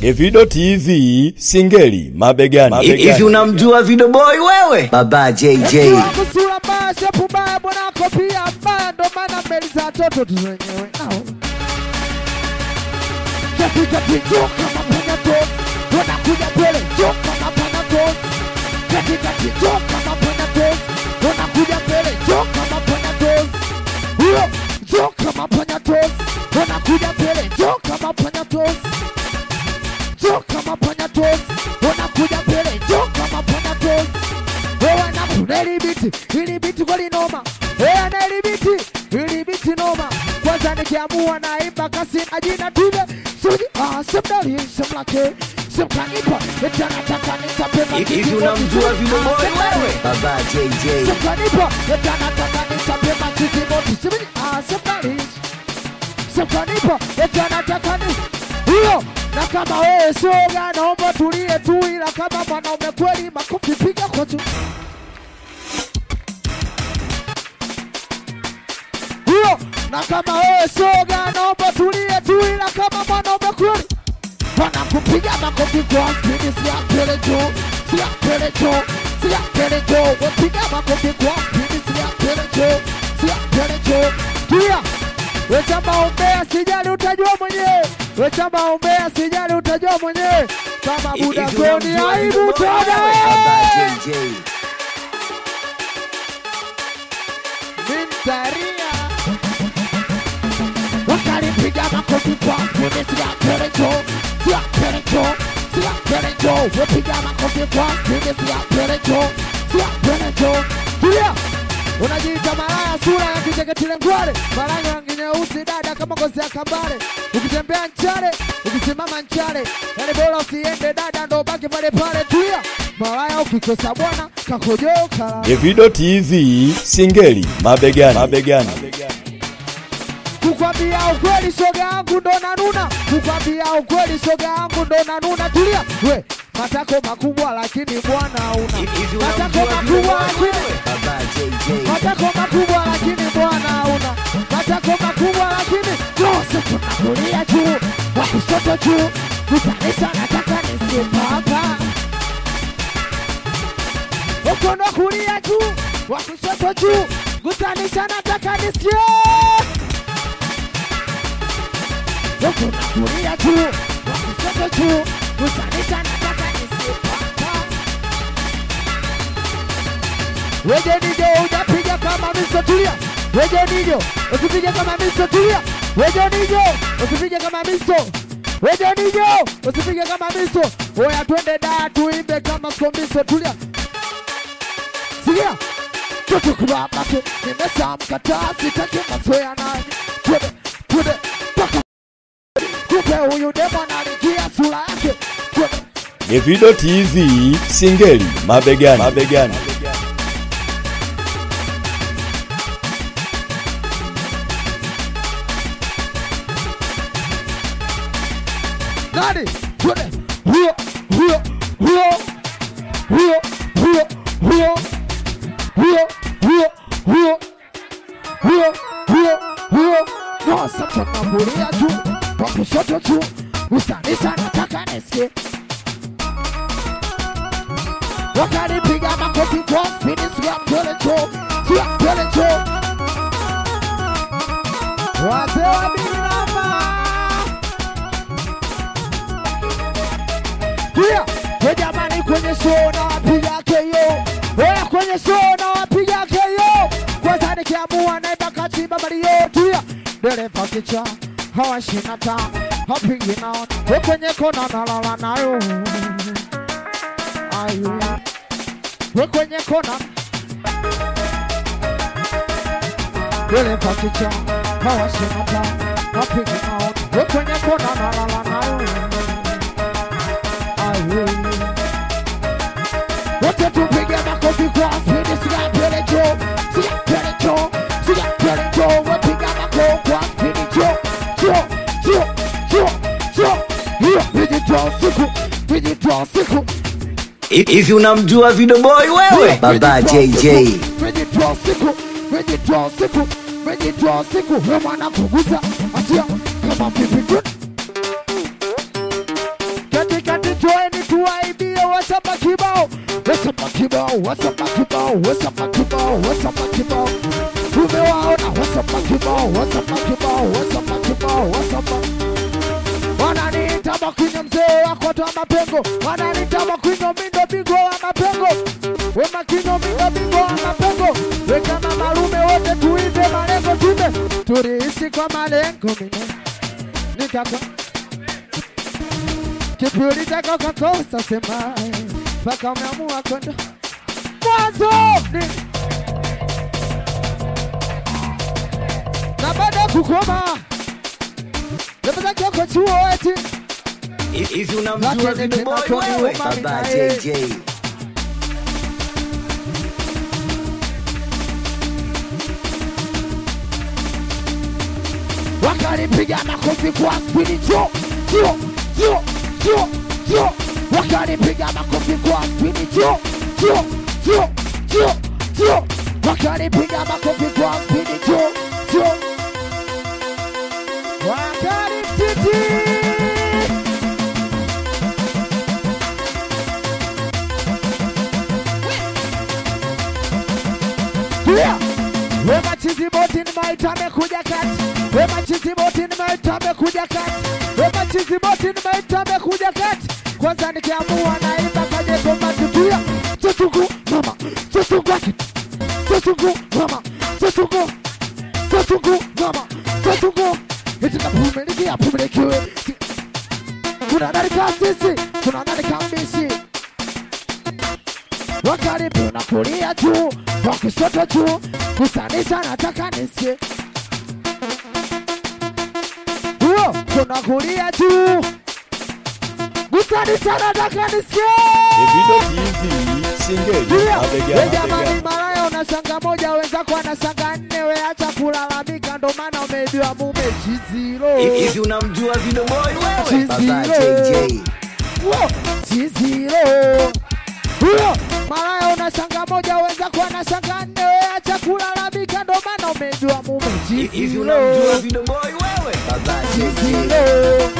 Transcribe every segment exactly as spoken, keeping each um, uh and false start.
Evido T V singeli mabegani, mabegani. Hivi unamjua Video Boy wewe? Baba J J. Kusura mbaya, shepu mbaya, mbona kopia mbaya, ndo maana mbeli za toto tuzenyewe. Jepi jepi joka mapanya tozi, wanakuja pele joka mapanya tozi. Jepi jepi joka mapanya tozi, wanakuja pele joka mapanya tozi. Huyo joka mapanya tozi, wanakuja pele joka mapanya tozi. Joka mapanya tozi, wanakuja pele joka mapanya tozi. Wewe na kuneli biti, ili biti kwa linoma. Wewe na ili biti, ili biti noma. Kwanza nikiamua naimba kasi na jina tule. Suji, ah, semdali, semlake, semkanipa. Etana taka nitapema. Hivi unamjua Video Boy wewe? Baba J J. Semkanipa, etana taka nitapema. Kikimoti, semini, ah, semdali. Semkanipa, etana taka ni. Hiyo, na kama wewe soga, naomba tulie tu, ila kama mwanaume kweli makofi piga kwa tu. Hiyo, na kama wewe soga, naomba tulie tu, ila kama mwanaume kweli wanakupiga makofi kwa spidi, siya pele jo, siya pele jo, siya pele jo, wapiga makofi kwa spidi, siya pele jo, siya pele jo. Tulia, wechamba umbea sijali utajua mwenyewe, wechamba umbea sijali utajua mwenyewe, kama buda koni aibu tada. Mintaria wakalipiga makofi kwa spidi, siya pele jo, siya pele jo, siya pele jo, wapiga makofi kwa spidi, siya pele jo, siya pele jo. Tulia, unajiita malaya sura ya kicheketile ngwale, malaya rangi nyeusi dada kama ngozi ya kambale. Ukitembea nchale, ukisimama nchale, yani bora usiende dada ndo baki pale pale. Tulia, malaya ukikosa bwana kakojoka. Evido T V singeli mabegani, mabegani. Kukwambia ukweli shoga yangu ndo nanuna, kukwambia ukweli shoga yangu ndo nanuna. Tulia, we matako makubwa lakini bwana una, matako makubwa lakini Baba J J. matako makubwa lakini bwana una, matako makubwa lakini jose kunakulia juu, wakushoto juu, kusanisha nataka nisipa hapa. Ukono kulia juu, wakushoto juu, kusanisha nataka nisipa. Ukono kulia juu, wakushoto juu, kusanisha nataka nisipa hapa. Weje nijo ujapiga kama miso tulia, weje nijo usipige kama miso tulia, weje nijo usipige kama miso, weje nijo usipige kama miso. Oya twende da tuimbe kama skombiso tulia. Sikia tutu kwa mate nimesamka taa sitaki mazoea naye. Twende twende paka kupe huyu demo analikia sura yake. Twende Evido T V singeli mabegani, mabegani. Nani? Twende huyo huyo huyo huyo huyo huyo huyo huyo huyo huyo huyo huyo. No sasa naburia juu, kwa kushoto juu, usanisa nataka nisikie. Wakanipiga makofi kwa spidi, siya pele jo, siya pele jo. Wazee wa Bilama Tulia, we jamani kwenye show na wapiga keyo, we kwenye show na wapiga keyo. Kwanza nikiamua naimba katiba Mario. Tulia, dereva kicha, hawa shinata, hapingi nao, we kwenye kona nalala nayo. Ayo, we kwenye kona dereva kicha, hawa shinata, hapingi nao, we kwenye kona nalala nayo. Wote tupige makofi kwa spidi, siya pele jo, siya pele jo, siya pele jo, wapiga makofi kwa spidi jo, jo, jo, jo, jo. Hiyo vijitoa siku, vijitoa siku. Hivi unamjua Video Boy wewe? Baba J J. Vijitoa siku, vijitoa siku, vijitoa siku. Wewe mwana kuguza, atia kama pipi tu. katikati joeni tuwaibie wasapa kibao, wasapa kibao, wasapa kibao, wasapa kibao, wasapa kibao. Tumewaona wasapa kibao, wasapa kibao, wasapa kibao, wasapa. Wananiita Makwinyo mzee wako toa mapengo, wananiita Makwinyo mindo bingo wa mapengo. We Makwinyo mindo bingo wa mapengo. We kama malume wote tuive malengo tume, turiishi kwa malengo mine. Nikaka kipi ulitaka ukakosa sema, mpaka umeamua kondo mwanzo ni na baada kukoma Lepeza kioko chuo eti If you unamjua Video Boy wewe Baba J J. Wakanipiga makofi kwa spidi cho cho cho cho cho. Wakanipiga makofi kwa spidi cho cho cho cho cho. Wakanipiga makofi kwa spidi cho cho. Wakanititi yeah. Wema chizi boti ni maita mekuja kati. Wema chizi boti ni maita mekuja kati. Wema chizi boti ni maita mekuja kati. Kwanza nikiamua naimba kaje koma tukia. Tutuku mama, tutuku wakit. Tutuku mama, tutuku. Tutuku mama, tutuku. Iti na pumilikia pumilikiwe. Kuna nani kasisi, kuna nani kamisi. Wakaribu na kulia juu, wakishoto juu, kusanisha nataka nisikie. Uo, kuna kulia juu, kusanisha nataka nisikie. Video T V Singeli mabega mabega. Jamani malaya unashanga moja wenzako wanashanga nne, we acha kulalamika ndo maana umeibiwa mume Chiziro. If you unamjua Video Boy wewe Baba J J. Uo, Chiziro. Uo, malaya unashanga moja wenzako wanashanga nne, we acha kulalamika ndo maana umeibiwa mume Chiziro. If you unamjua Video Boy wewe Baba J J. Chiziro.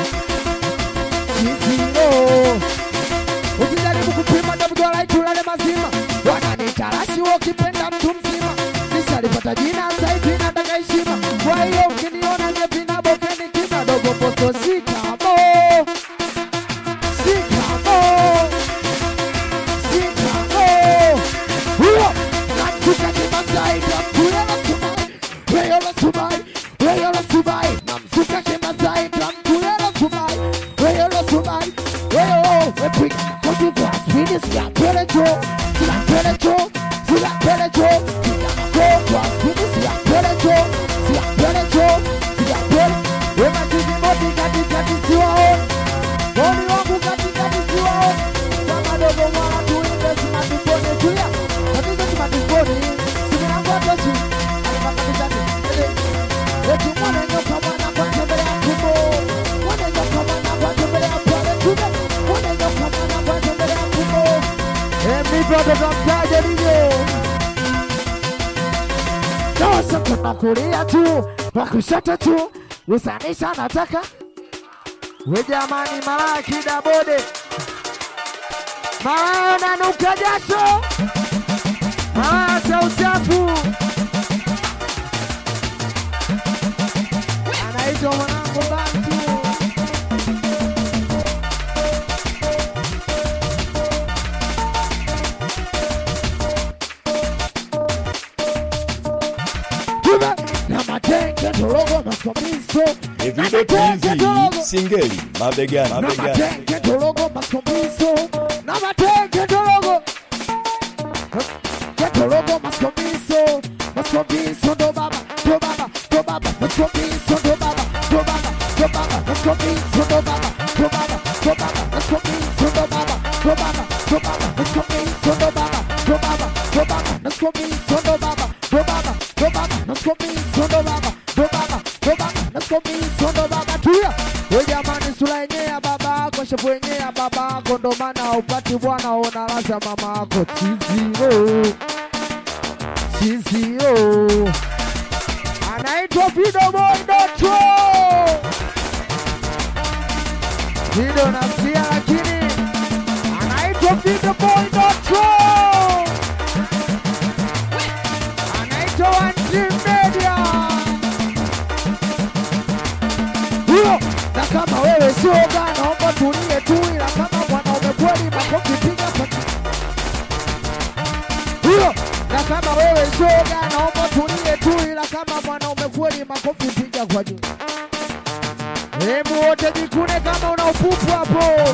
Chiziro. Usijaribu kupima ndo mdwala itulale mazima. Wananitarashi wakipenda mtu mzima. Nisha alipata jina zaidi nataka heshima. Kwa hiyo ukiniona nyepina bokeni kima dogo posto sikamo. Sikamo. Sikamo. Huyo namtuka kima zaidi namtulela subai. Weyola subai. Weyola subai. Namtuka kima zaidi namtulela subai. Weyola subai. Weyo, we bring kodu kwa spidi siya pele jo. Siya pele jo. Siya pele jo. Siya go kwa spidi siya pele jo. Siya pele jo. Siya pele. We machizi moti kati kati siwa on. Moni wangu kati kati siwa on. Kama dogo mwana tuinde simatipone juya. Katizo simatipone. Sikina kwa tochi. Alima kati kati. Eti mwana nyoka mwana kwa tembele ya kumo. Mwana nyoka mwana kwa tembele ya pale kumo. Mwana nyoka mwana kwa tembele ya kumo. Emi brother kamtaje niyo. Nosa kuna kulia tu, wakushata tu, usanisha nataka. We jamani malaya kida bode. Malaya nanuka jasho. Malaya cha uchafu. Anaitwa mwanangu Bantu. Na matenge tologo maskomiso. Video T V Singeli mabega Na mabega. matenge tologo maskomiso. Na matenge tologo. Tologo maskomiso. Maskomiso do baba, do baba, do baba. Maskomiso do baba, do baba, do baba. Maskomiso do baba, do baba, do baba. Maskomiso do baba, do baba, do baba. Maskomiso do baba, do baba, do baba. Maskomiso do baba, do baba, do baba. Maskomiso do baba, do baba, do baba. Maskomiso do baba tuya. We jamani sura yenyewe baba yako, shepu yenyewe baba yako, ndo maana upati bwana unalaza mama yako Chiziro. Chiziro. Anaitwa Video Boy Doto. Video nasikia lakini kama wewe shoga naomba tulie tu, ila kama mwanaume kweli makofi piga kwa huyo. Na kama wewe shoga naomba tulie tu, ila kama mwanaume kweli makofi piga kwa juu. Hebu wote jikune kama una upupu hapo.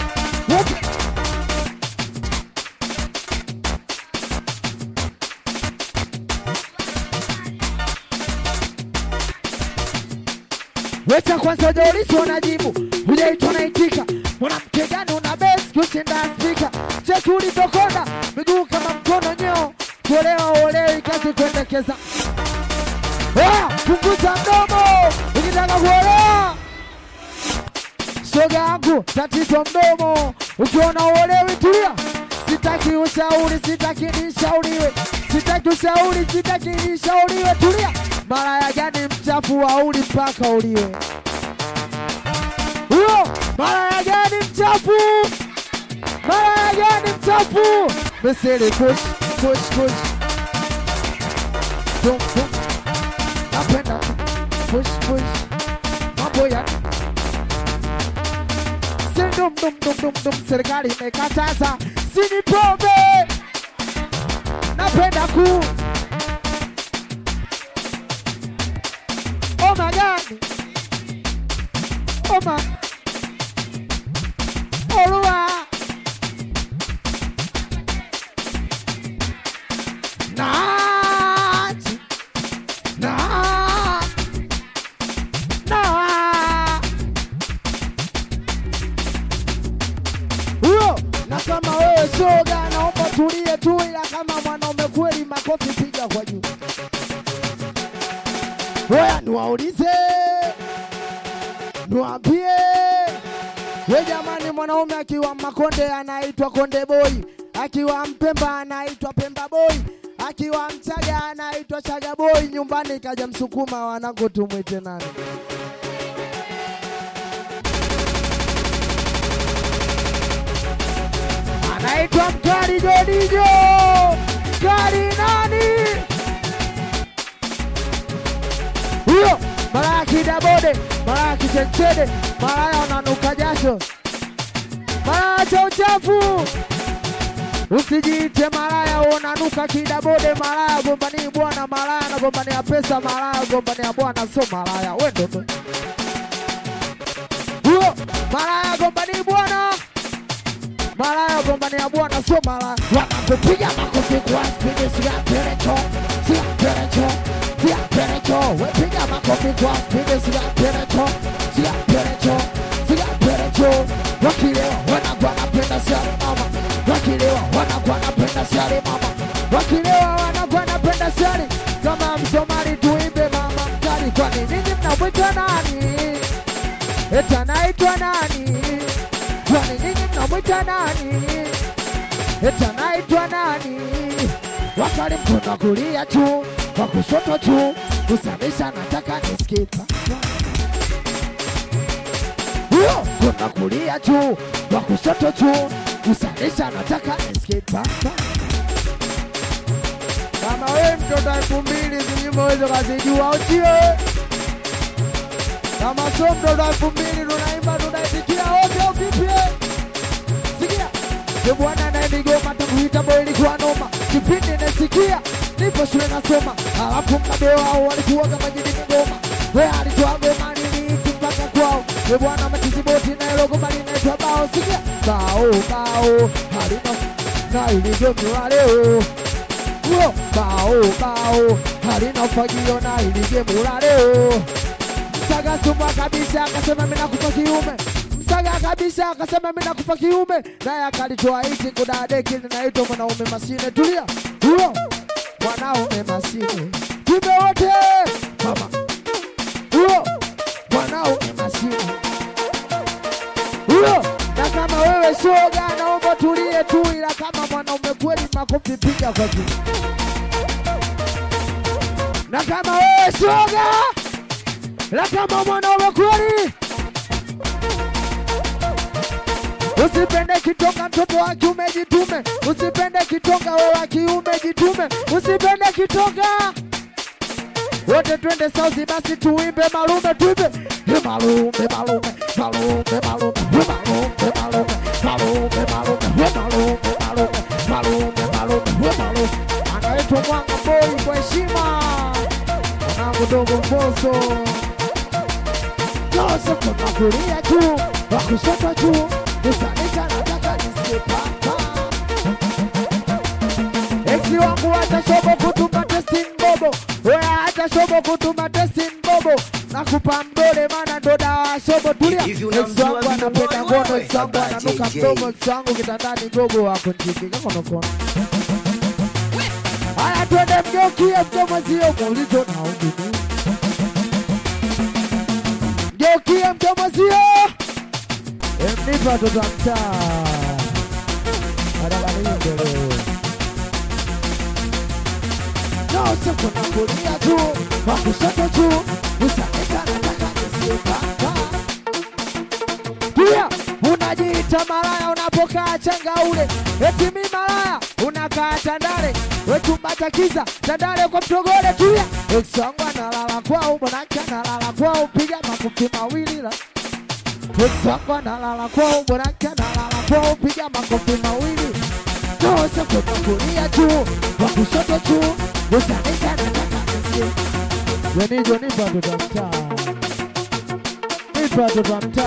Wecha kwanza jaulizi unajibu, hujaitwa naitika. Mwanamke gani una base kushinda speaker? Cheki ulitokonda, miguu kama mkono nyeo. Kuolewa olewi kazi kuendekeza. Oya, punguza mdomo, ukitaka kuolewa. Shoga yangu, tatizo mdomo. Ukiona uolewi tulia. Sitaki ushauri, sitaki nishauriwe. Sitaki ushauri, sitaki nishauriwe, tulia. Malaya gani mchafu wauli mpaka uliwe? Huyo, malaya gani mchafu? Malaya gani mchafu? Mesele push, push, push. Dum, dum. Napenda push, push. Mambo ya Sindum, dum, dum, dum, dum. Serikali imekataza sini pombe. Napenda ku Oh my God. Oh my. Olua. Nah. Nah. Nah. Uyo. Na kama wewe shoga naomba tulie tu, ila kama mwanaume kweli makofi piga kwa juu. Oya niwaulize, niwaambie, we jamani, mwanaume akiwa Makonde anaitwa Konde Boy, akiwa Mpemba anaitwa Pemba Boy, akiwa Mchaga anaitwa Chaga Boy. Nyumbani kaja Msukuma, wanangu tumwite nani? Anaitwa Mkari Jodijo. Mkari nani? Huyo, malaya kidabode, malaya kichenchede, malaya unanuka jasho, malaya cha uchafu. Usijiite malaya unanuka kidabode, malaya gombani bwana, malaya na gombani ya pesa, malaya gombani ya bwana, so malaya wendo tu. Huyo, malaya gombani bwana, malaya gombani ya bwana, so malaya. Wanakupiga makofi kwa spidi, siya perecho, siya perecho. Siya perecho, we piga makofi kwa spidi, siya perecho, siya perecho, siya perecho. Wakilewa, wanakuwa napenda sari mama. Wakilewa, wanakuwa napenda sari mama. Wakilewa, wanakuwa napenda sari. Kama Msomali tuimbe mama mkali. Kwani nini mnamwita nani? Eta naitwa nani? Kwani nini mnamwita nani? Eta naitwa nani? Wakali mkono kulia tu, kwa kushoto tu, kusanisha nataka niskita. Huyo, kuna kulia tu, kwa kushoto tu, kusanisha nataka niskita. Kama we mtoto elfu mbili zinyimbo hizo kazijua uchie. Kama so mtoto elfu mbili tunaimba tunaitikia wote au vipi? Sikia, ye bwana na ndigoma takuita boy ilikuwa noma. Kipindi nasikia nipo shule nasoma, alafu mkabewa hao walikuwa kama jini ngoma. We alitoa ngoma nini mpaka kwao. We bwana matiziboti na elogo mali naitwa bao. Sikia, bao bao halina na iligemi leo. Uyo, bao bao halina fagio na iligemi leo. Msaga sumwa kabisa akasema mimi nakupa kiume. Msaga kabisa akasema mimi nakupa kiume. Naye akalitoa hiti kudadeki linaitwa mwanaume mashine. Tulia. Uyo, mwanaume mashine. Tume wote mama. Uyo, mwanaume mashine. Uyo, na kama wewe shoga naomba tulie tu, ila kama mwanaume kweli makofi piga kwa juu. Na kama wewe shoga, la kama mwanaume kweli, usipende kitonga mtoto wa kiume jitume. Usipende kitonga wewe wa kiume jitume. Usipende kitonga. wote twende sauzi basi tuimbe malume tuimbe. He malume malume malume malume he malume malume malume malume he malume malume malume malume he malume. Anaitwa Mwanga Boy kwa heshima. Mwanangu dogo Mbosso. Jose kwa kulia juu, wa kushoto juu, usanika nataka nisipapa. Exi wangu hata shobo kutuma testing bobo, wewe hata shobo kutuma testing bobo. Nakupa mdole maana ndo dawa shobo tulia. Exi wangu anapenda ngono, exi wangu ananuka mdomo, exi wangu kitandani gogo wako njiki kama unakono. Haya twende mgeukie mdomo zio muulizo na undini. Geukie mdomo zio. Emnipa tutamta. Adabani mbele. Jose kuna kulia juu, wa kushoto juu, usanika nataka nisipaka. Pia, unajiita malaya unapokaa Changaule. Eti mi malaya, unakaa Tandale. Wetumbata kiza, Tandale kwa Mtogole tuya. Exangu analala kwao, mwanake analala kwao, piga makofi mawili la. Exangu analala kwao, mwanake analala kwao, piga makofi mawili. Jose kuna kulia juu, wa kushoto juu, usanika nataka nisipaka. Wenijo nipa tutamta. Nipa tutamta.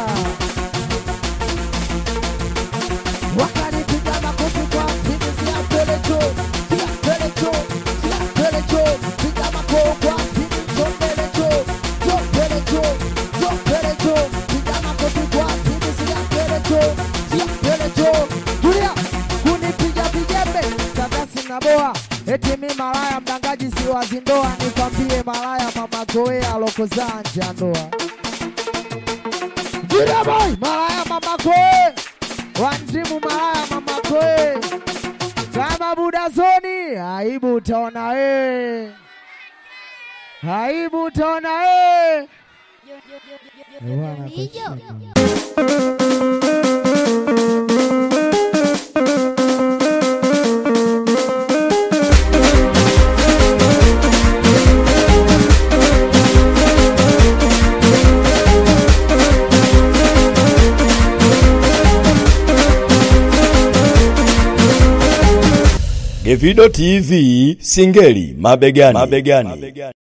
Wakani piga makofi kwa pini siya pelecho, siya pelecho, siya pelecho. Piga makofi kwa pini cho pelecho, cho pelecho, cho pelecho. Piga makofi kwa pini siya pelecho, siya pelecho. Tulia, kuni piga pigembe, sadasi na boa. Eti mi malaya mdangaji si wazindoa. Nikwambie malaya mama goe alokoza nje ya ndoa. Jira boy, malaya mama goe. Wanjimu malaya mama goe. Kama buda zoni, aibu utaona wewe. Aibu utaona wewe. Gevido T V, Singeli mabegani. Mabegani.